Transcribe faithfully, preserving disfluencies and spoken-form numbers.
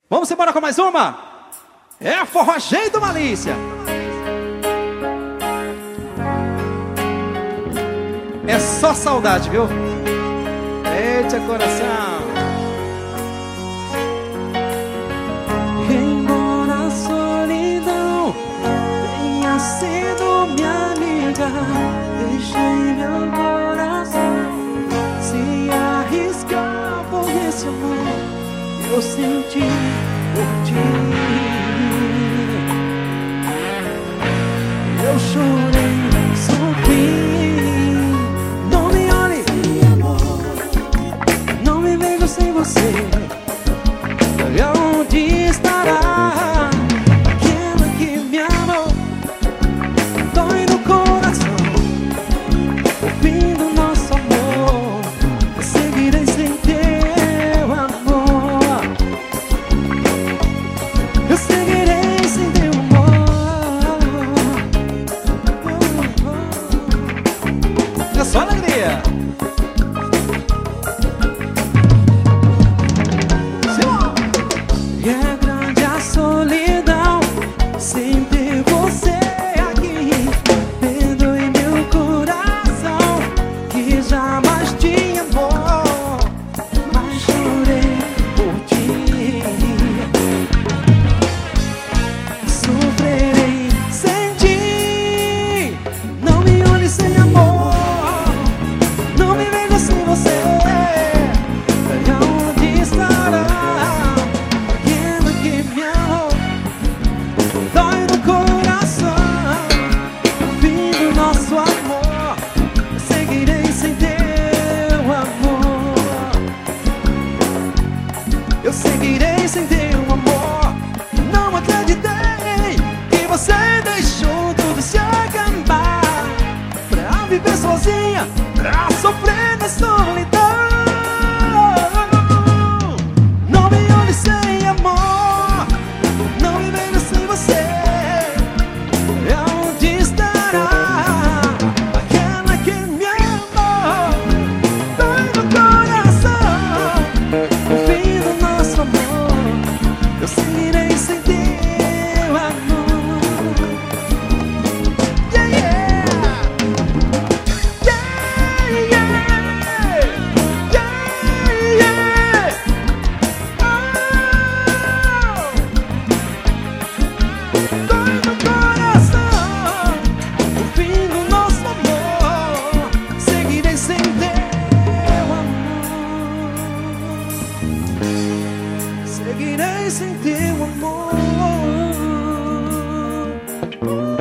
Vamos embora com mais uma? É Forró Jeito Malícia. É só saudade, viu? Eita coração. Embora a solidão tenha sido minha amiga, deixei meu coração se arriscar por esse amor eu senti por ti. Eu chorei, sofri. Não me olhe, não me vejo sem você. Onde estará aquela que me amou? Dói no coração o fim do nosso amor. Eu seguirei sem teu amor. Eu seguirei sem teu amor. É só alegria. E é grande a solidão sem ter você aqui. Perdoe meu coração que jamais te amou, mas chorei por ti. Sofrerei sem ti. Não me olhe sem amor, não me veja sem você. Onde estará aquela que me amou? Dói no coração o fim do nosso amor. Eu seguirei sem teu amor. Eu seguirei sem teu amor. Não acreditei que você deixou tudo se acabar pra viver sozinha, pra sofrer na solidão. Não me olhe sem amor, não me vejo sem você. Onde estará aquela que me amou? Dói no coração o fim do nosso amor. Eu seguirei sem teu amor. Yeah, yeah. Yeah, yeah. Yeah, yeah. Dói no coração o fim do nosso amor. Seguirei sem teu amor. Seguirei sem teu amor.